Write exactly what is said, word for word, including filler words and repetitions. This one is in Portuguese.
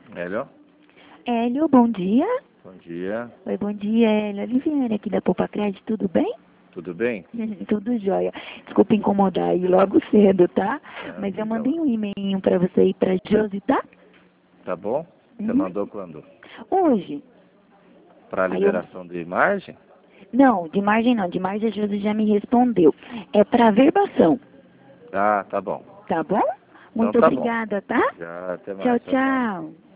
Hélio? Hélio, bom dia. Bom dia. Oi, bom dia, Hélio. Oliveira aqui da Poupa Crédito, tudo bem? Tudo bem? Tudo jóia. Desculpa incomodar aí logo cedo, tá? É, Mas eu diga mandei lá. um e-mail pra você ir pra Josi, tá? Tá bom? Você Uhum. mandou quando? Hoje. Para Aí eu... liberação de margem? Não, de margem não. De margem a Josi já me respondeu. É pra verbação, Ah, tá bom. tá bom? Então Muito tá bom. obrigada, tá? Já, até Tchau, mais. Tchau, tchau. tchau.